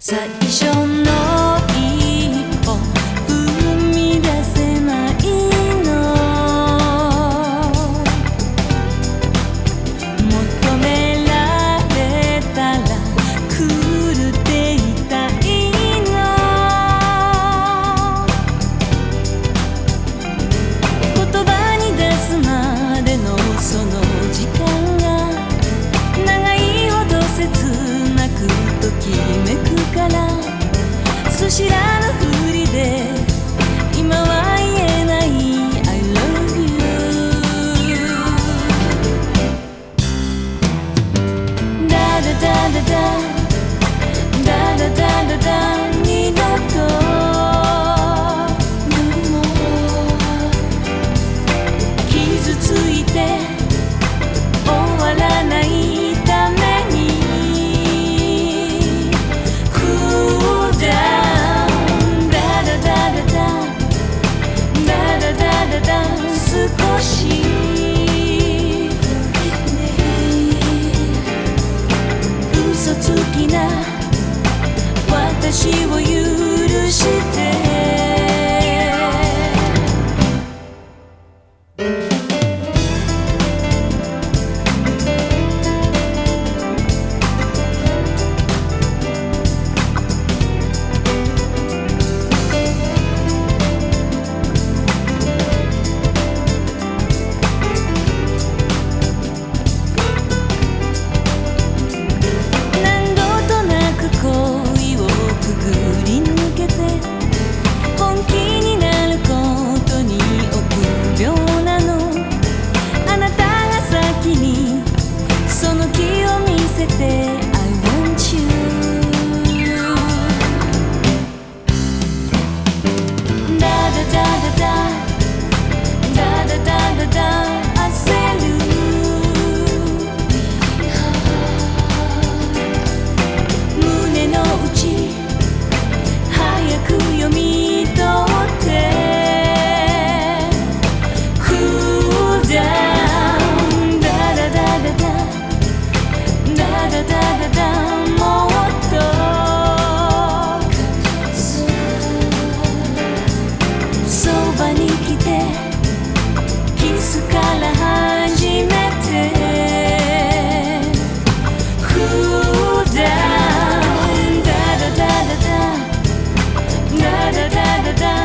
最初の一歩踏み出せないの求められたら狂っていたいの言葉に出すまでのその時間が長いほど切なくときめくから素知らぬふりで今は言えない I love you ダダダダダダダダダダ二度と傷ついて終わらないために少し嘘つきな私を許してda da da